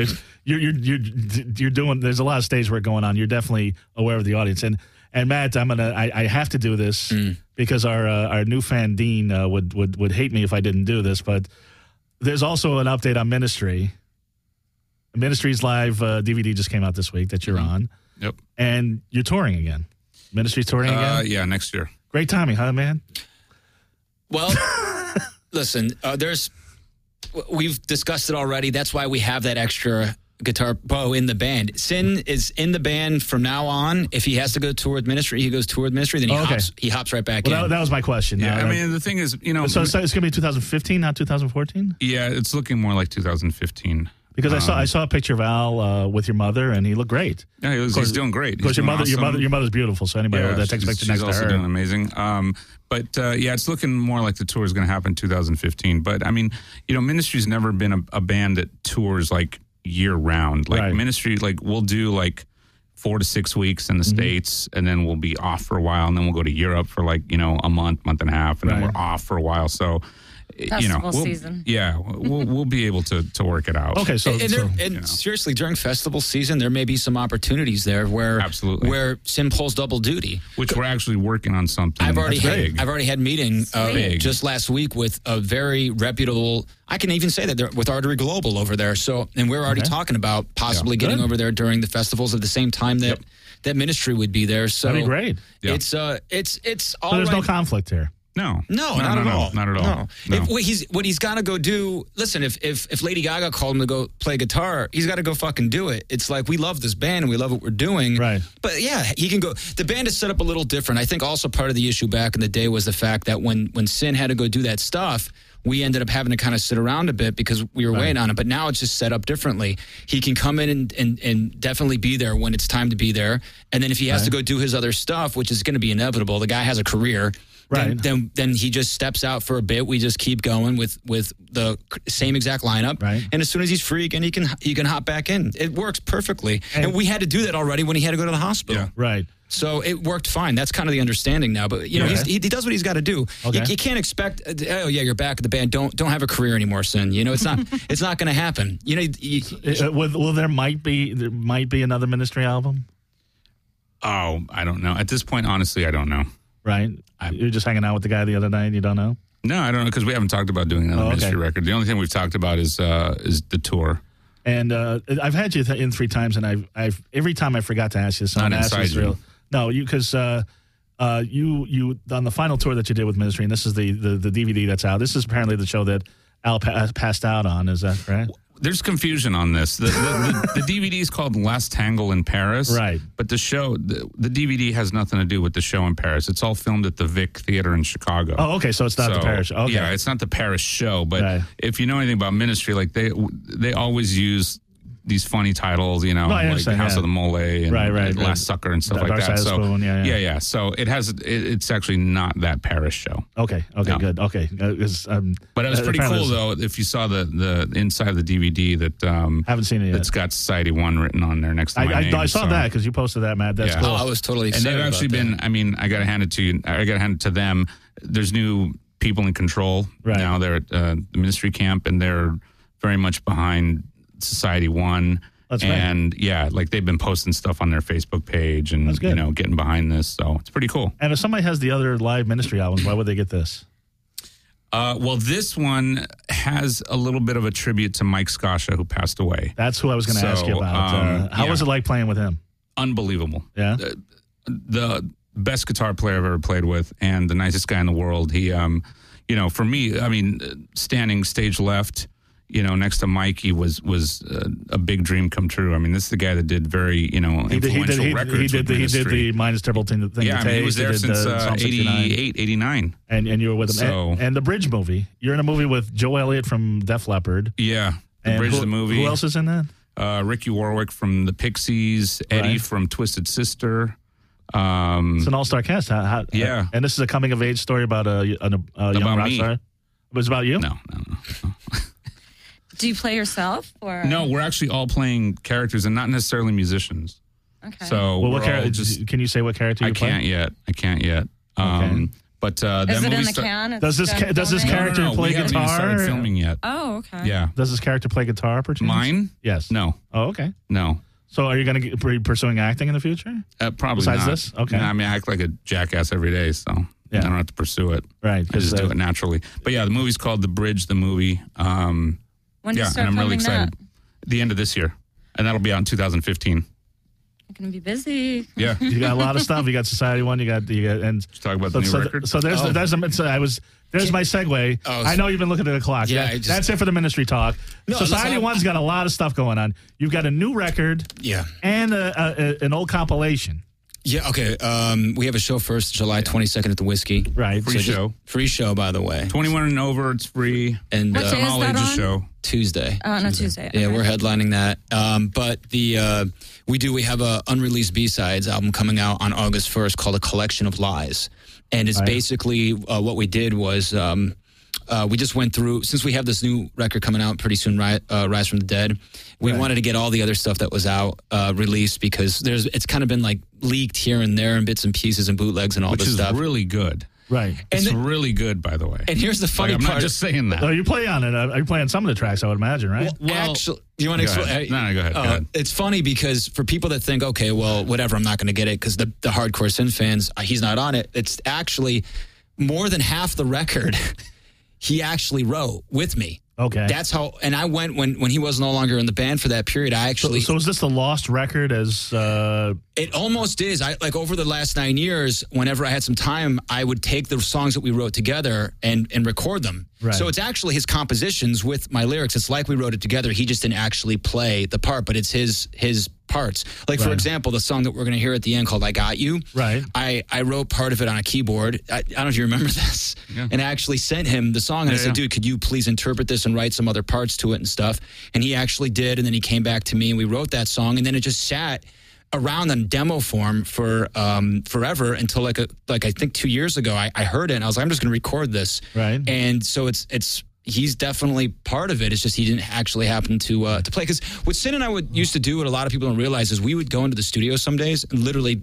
you're doing. There's a lot of stage work going on. You're definitely aware of the audience. And Matt, I have to do this because our new fan Dean would hate me if I didn't do this. But there's also an update on Ministry. Ministry's live DVD just came out this week that you're on. Yep. And you're touring again. Ministry's touring again. Yeah, next year. Great timing, huh, man? Well, listen, we've discussed it already. That's why we have that extra guitar bow in the band. Sin is in the band from now on. If he has to go tour with Ministry, he goes tour with Ministry. Then he hops right back in. That was my question. Yeah, I mean, the thing is, so it's going to be 2015, not 2014. Yeah, it's looking more like 2015. Because I saw a picture of Al with your mother, and he looked great. Yeah, he's doing great. Because your mother's beautiful. So anybody that takes pictures next to her, she's also doing amazing. But it's looking more like the tour is going to happen in 2015. But I mean, Ministry's never been a band that tours like year round. Like Ministry, like we'll do like 4 to 6 weeks in the States, and then we'll be off for a while, and then we'll go to Europe for like a month and a half, and then we're off for a while. So. Festival season. Yeah, we'll be able to work it out. Okay, so seriously, during festival season, there may be some opportunities there where Sin pulls double duty, which we're actually working on something. I've already had meeting just last week with a very reputable. I can even say that with Artery Global over there. So, and we're already talking about possibly getting over there during the festivals at the same time that Ministry would be there. So that'd be great. Yeah. It's all. So there's no conflict here. No, not at all. Not at all. No. What he's got to go do. Listen, if Lady Gaga called him to go play guitar, he's got to go fucking do it. It's like we love this band and we love what we're doing. Right. But yeah, he can go. The band is set up a little different. I think also part of the issue back in the day was the fact that when Sin had to go do that stuff, we ended up having to kind of sit around a bit because we were waiting on him. But now it's just set up differently. He can come in and definitely be there when it's time to be there. And then if he has to go do his other stuff, which is going to be inevitable, the guy has a career. Right. Then he just steps out for a bit. We just keep going with the same exact lineup. Right. And as soon as he's free again, he can hop back in. It works perfectly. And we had to do that already when he had to go to the hospital. Yeah. Right. So it worked fine. That's kind of the understanding now. But he does what he's got to do. Okay. You can't expect. You're back at the band. Don't have a career anymore, Sin. It's not. It's not going to happen. There might be another Ministry album. Oh, I don't know. At this point, honestly, I don't know. Right. You're just hanging out with the guy the other night and you don't know? No, I don't know because we haven't talked about doing another Ministry record. The only thing we've talked about is the tour. And I've had you in 3 times, and I've every time I forgot to ask you. So not inside you. No, because you on the final tour that you did with Ministry, and this is the DVD that's out. This is apparently the show that Al passed out on. Is that correct? There's confusion on this. The DVD is called Last Tangle in Paris. Right. But the show, the DVD has nothing to do with the show in Paris. It's all filmed at the Vic Theater in Chicago. Oh, okay. So it's not the Paris show. Okay. Yeah, it's not the Paris show. But if you know anything about Ministry, like they always use these funny titles, like House of the Mole and Last Sucker and stuff like that. So yeah. So it's actually not that Paris show. Okay, good. Okay, but it was pretty cool though. If you saw the inside of the DVD that haven't seen it yet. It's got Society 1 written on there next to my name. I saw that because you posted that, Matt. That's cool. Oh, I was totally excited. And they've actually been. I mean, I got to hand it to you. I got to hand it to them. There's new people in control now. They're at the Ministry camp, and they're very much behind Society 1. That's and like they've been posting stuff on their Facebook page and getting behind this, so it's pretty cool. And if somebody has the other live Ministry albums, why would they get this? Well, this one has a little bit of a tribute to Mike Scoscia, who passed away. That's who I was going to ask you about. How was it like playing with him? Unbelievable. Yeah. The best guitar player I've ever played with, and the nicest guy in the world. He, for me, I mean, standing stage left, next to Mikey was a big dream come true. I mean, this is the guy that did very, influential records. He did the Minus Terrible thing. Yeah, I mean, he was there since 88, 89. And you were with him. So, and the Bridge movie. You're in a movie with Joe Elliott from Def Leppard. Yeah, the Bridge, the movie. Who else is in that? Ricky Warwick from the Pixies, Eddie from Twisted Sister. It's an all-star cast. Yeah. And this is a coming-of-age story about a young rock me. star? It was about you? No. Do you play yourself? Or No, we're actually all playing characters and not necessarily musicians. Okay. So Well, what we're all character? Can you say what character you I play? can't yet. Okay. But Is that it movie in the can? It's Does this done character filming? No, play we haven't even guitar? started filming yet. Oh, okay. Yeah. Does this character play guitar, perchance? Mine? Yes. No. Oh, okay. No. So are you going to be pursuing acting in the future? Probably Besides not. this? Okay. No, I mean, I act like a jackass every day, so I don't have to pursue it. Right. I just do it naturally. But yeah, the movie's called The Bridge, the movie. When do you start and I'm really filming excited. The end of this year. And that'll be out in 2015. You're going to be busy. Yeah. You got a lot of stuff. You got Society One. You got and Let's talk about the new record. So there's my segue. I know you've been looking at the clock. Yeah, that's it for the ministry talk. No, Society listen, One's got a lot of stuff going on. You've got a new record. Yeah. And an old compilation. Yeah, okay. We have a show first, July 22nd at the Whiskey. Right. Free show, by the way. 21 and over, it's free. And What day is all that ages on? show. Tuesday. Oh, no, Tuesday. Yeah, Okay. we're headlining that. But we have a unreleased B-sides album coming out on August 1st called A Collection of Lies. And it's basically what we did was we just went through, since we have this new record coming out pretty soon, Rise from the Dead, we wanted to get all the other stuff that was out released because it's kind of been like leaked here and there in bits and pieces and bootlegs and all Which this is stuff. really good. Right. It's really good, by the way. And here's the funny I'm part. not just saying that. So you play on it. Are you playing some of the tracks, I would imagine, right? Well, actually, you want to Go explain? ahead. No, go ahead. Go ahead. It's funny because for people that think, okay, well, whatever, I'm not going to get it because the hardcore Sin fans, he's not on it. It's actually more than half the record he actually wrote with me. Okay. That's how, and I went when he was no longer in the band for that period. I actually. So is this the lost record as. It almost is. Like over the last 9 years, whenever I had some time, I would take the songs that we wrote together and record them. Right. So it's actually his compositions with my lyrics. It's like we wrote it together. He just didn't actually play the part, but it's his parts. Like, for example, the song that we're going to hear at the end called I Got You. Right. I wrote part of it on a keyboard. I don't know if you remember this. Yeah. And I actually sent him the song and I said, dude, could you please interpret this and write some other parts to it and stuff? And he actually did. And then he came back to me and we wrote that song. And then it just sat around in demo form for forever until like I think 2 years ago I heard it and I was like, I'm just going to record this. Right. And so it's he's definitely part of it. It's just he didn't actually happen to play. Because what Sin and I used to do, what a lot of people don't realize, is we would go into the studio some days and literally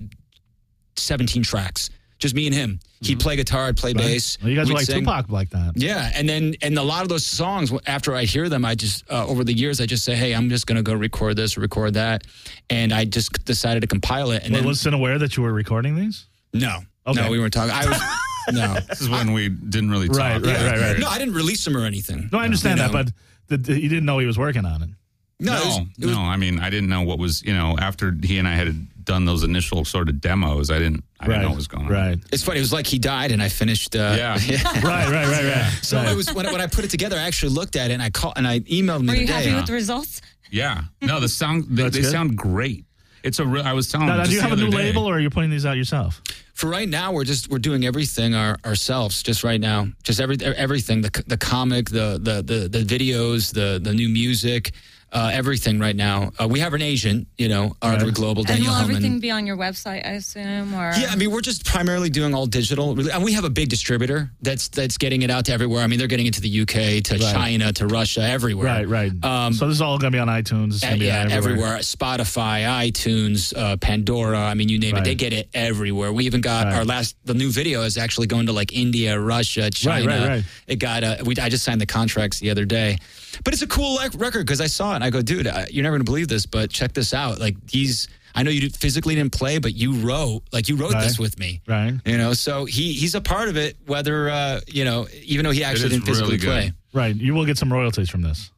17 tracks. Just me and him. He'd play guitar, I'd play bass. Well, you guys we'd are like sing. Tupac like that. Yeah, and a lot of those songs, after I hear them, I just over the years I just say, hey, I'm just gonna go record this or record that, and I just decided to compile it. And then, was Sin aware that you were recording these? No, Okay. no, we weren't talking. I was no. This is when we didn't really talk. Right. No, I didn't release them or anything. No, I understand that, but you didn't know he was working on it. No, it was, I mean, I didn't know what was, after he and I had done those initial sort of demos, I didn't know what was going on. Right. It's funny. It was like he died, and I finished. Yeah. Right. So it was when I put it together. I actually looked at it, and I emailed him the Were other you day. happy with the results? Yeah. No, the sound they sound great. It's I was telling him. Now, do you just have the a new other day. label, or are you putting these out yourself? For right now, we're doing everything ourselves. Just right now, just everything. The comic, the videos, the new music. Everything right now. We have an agent, Arthur Global, And Daniel will Hellman. everything be on your website, I assume? Or Yeah, I mean, we're just primarily doing all digital. And we have a big distributor that's getting it out to everywhere. I mean, they're getting it to the UK, to China, to Russia, everywhere. Right. So this is all going to be on iTunes. It's going to be everywhere. Spotify, iTunes, Pandora. I mean, you name it. They get it everywhere. We even got the new video is actually going to like India, Russia, China. Right. It got I just signed the contracts the other day. But it's a cool record because I saw it and I go, dude, you're never going to believe this, but check this out. Like I know you physically didn't play, but you wrote this with me. Right. So he's a part of it, whether, even though he actually didn't physically play. Right. You will get some royalties from this.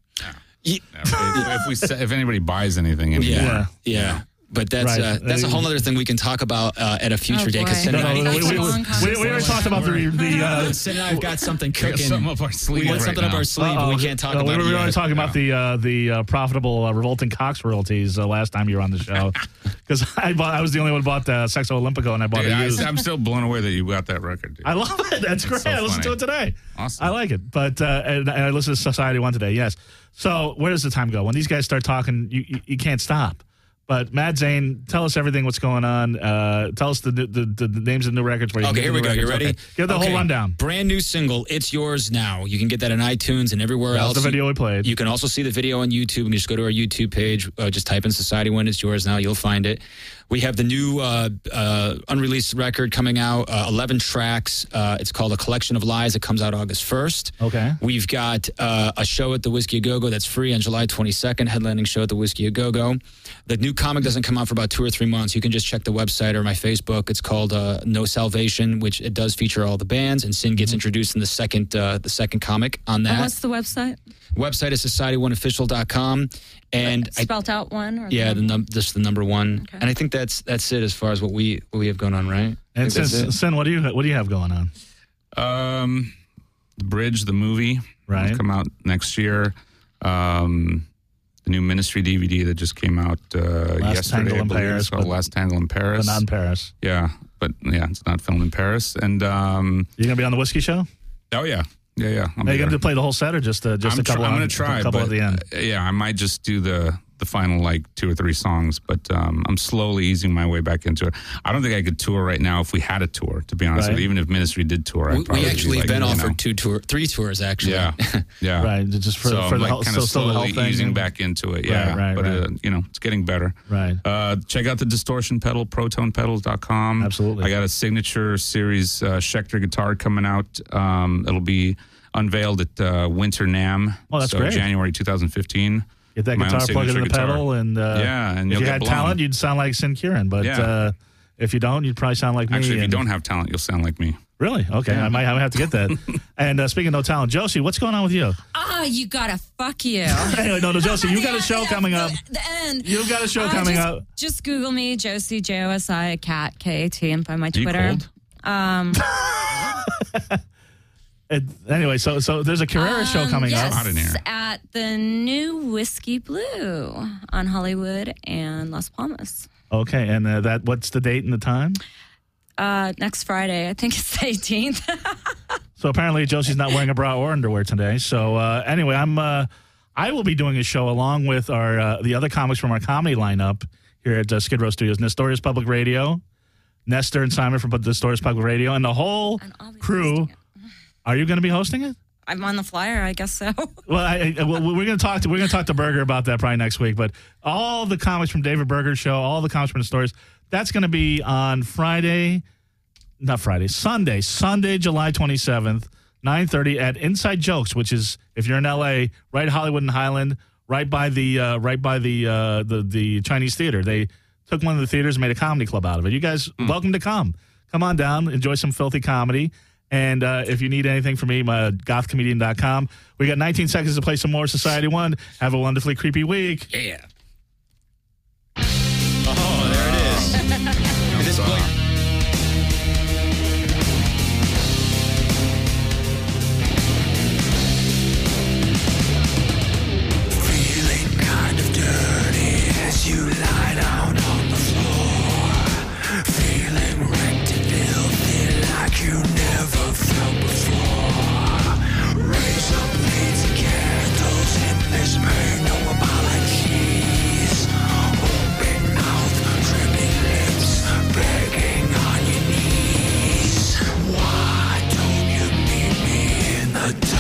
If anybody buys anything anymore. Yeah. But that's a whole other thing we can talk about at a future day. Because we already talked about the Sin and I've got something cooking. Something up our sleeve. We got something up our sleeve, but we can't talk about it. We were yet. only talking about the profitable Revolting Cox royalties last time you were on the show. Because I was the only one who bought Sexo Olympico, and I bought it used. I'm still blown away that you got that record, dude. I love it. That's great. So I listened to it today. Awesome. I like it. But and I listened to Society One today, yes. So where does the time go? When these guys start talking, you can't stop. But Mad Zane, tell us everything. What's going on? Tell us the names of the new records. Where you okay, here we go. You ready? Okay. Give the whole rundown. Brand new single, It's Yours Now. You can get that on iTunes and everywhere else. The video we played. You can also see the video on YouTube. And just go to our YouTube page. Just type in Society One, It's Yours Now. You'll find it. We have the new unreleased record coming out, 11 tracks. It's called A Collection of Lies. It comes out August 1st. Okay. We've got a show at the Whiskey A Go-Go that's free on July 22nd, headlining show at the Whiskey A Go-Go. The new comic doesn't come out for about 2 or 3 months. You can just check the website or my Facebook. It's called No Salvation, which it does feature all the bands, and Sin gets introduced in the second comic on that. And what's the website? Website is societyoneofficial.com. And spelled out one? Or yeah, just the number one. Okay. And I think that's it as far as what we have going on, right? And Sin, what do you have going on? The Bridge, the movie, right, will come out next year. The new Ministry DVD that just came out yesterday. Tangle in Paris, called Last Tangle in Paris. But not in Paris. Yeah, but it's not filmed in Paris. And you're gonna be on the Whiskey Show? Oh yeah. Yeah. Are you going to play the whole set or just a couple? I'm going to try. A couple at the end. Yeah, I might just do the final 2 or 3 songs, but I'm slowly easing my way back into it. I don't think I could tour right now if we had a tour. To be honest with you, even if Ministry did tour, we actually have been offered 3 tours actually. Yeah. Right, just for so the I'm kind of slowly easing back into it. Yeah, right. It's getting better. Right. Check out the Distortion Pedal, protonepedals.com. Absolutely. I got a signature series Schecter guitar coming out. It'll be unveiled at Winter NAMM. Oh, that's great. January 2015. Get that guitar plugged into the pedal, and and if you had talent, you'd sound like Sin Kieran. But if you don't, you'd probably sound like me. Actually, if you don't have talent, you'll sound like me. Really? Okay, I might have to get that. And speaking of no talent, Josie, what's going on with you? You gotta fuck you. Anyway, no, Josie, you got a show coming up. The end. You've got a show coming up. Just Google me, Josie, Josi, Cat, K-A-T, and find my Twitter. Anyway, so there's a Carrera show coming up. Out in here. At the new Whiskey Blue on Hollywood and Las Palmas. Okay, and what's the date and the time? Next Friday. I think it's the 18th. So apparently Josie's not wearing a bra or underwear today. So anyway, I will be doing a show along with the other comics from our comedy lineup here at Skid Row Studios, Nestorius Public Radio, Nestor and Simon from Nestorius Public Radio, and the whole crew. Are you going to be hosting it? I'm on the flyer, I guess so. Well, we're going to talk to Berger about that probably next week. But all the comics from David Berger's show, all the comics from the stories, that's going to be on Sunday, July 27th, 9:30 at Inside Jokes, which is, if you're in LA, right Hollywood and Highland, right by the Chinese theater. They took one of the theaters and made a comedy club out of it. You guys, welcome to come. Come on down, enjoy some filthy comedy. And if you need anything from me, my gothcomedian.com. We got 19 seconds to play some more Society One. Have a wonderfully creepy week. Yeah. Oh, there it is. This play. Feeling kind of dirty as you lie down on the floor. Feeling wrecked and filthy like you never felt before. Razor blades and candles, endless pain, no apologies. Open mouth, dripping lips, begging on your knees. Why don't you meet me in the dark?